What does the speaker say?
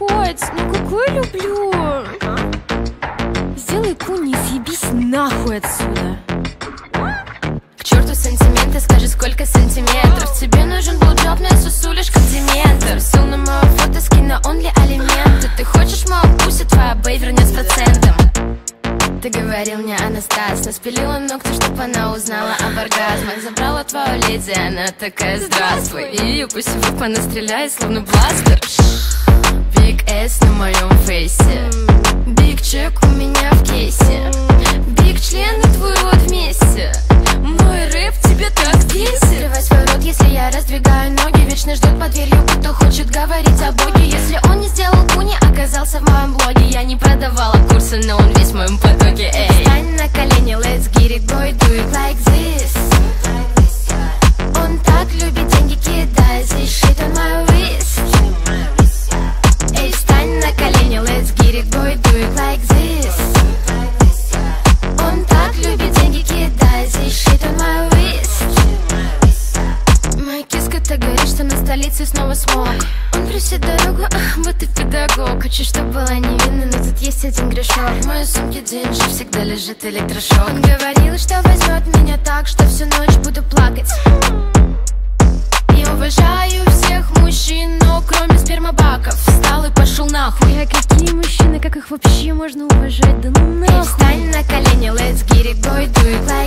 хоть, ну какой люблю. Сделай куни и съебись нахуй отсюда. К черту сантименты, скажи, сколько сантиметров. Тебе нужен блудjob, но я сосу лишь как дементор. Ссыл на мое фото, скинь на онли алименты. Ты хочешь мою пусть, твоя бэй вернет с процентом. Ты говорил мне Анастас, наспилила ногти, чтоб она узнала об оргазмах. Забрала твою леди, она такая здравствуй. И ее пусть понастреляет, словно бластер. Big S на моем фейсе, Big чек у меня в кейсе, Big член и твой рот вместе. Мой рэп тебе так бесит. Открывай свой рот, если я раздвигаю ноги. Вечно ждет под дверью, кто хочет говорить о Боге. Если он не сделал куни, оказался в моем блоге. Я не продавала курсы, но он весь в моем потоке. Эй, встань на колени, let's get it, boy, do it like this. Он так любит деньги, кидает здесь shit on my wrist. Эй, встань на колени, let's get it, boy, do it like this. Он так любит деньги, кидает здесь shit on my wrist. Моя киска так горит, что на столице снова смог. Он просит дорогу, вот и педагог. Хочу, чтоб была невинна, но тут есть один грешок. В моей сумке деньги всегда лежит электрошок. Он говорил, что возьмет меня так, что всю ночь буду плакать. Я уважаю всех мужчин, но кроме спермобаков. Встал и пошел нахуй. А какие мужчины, как их вообще можно уважать? Да ну нахуй. Эй, встань на колени, let's get it, boy, do it like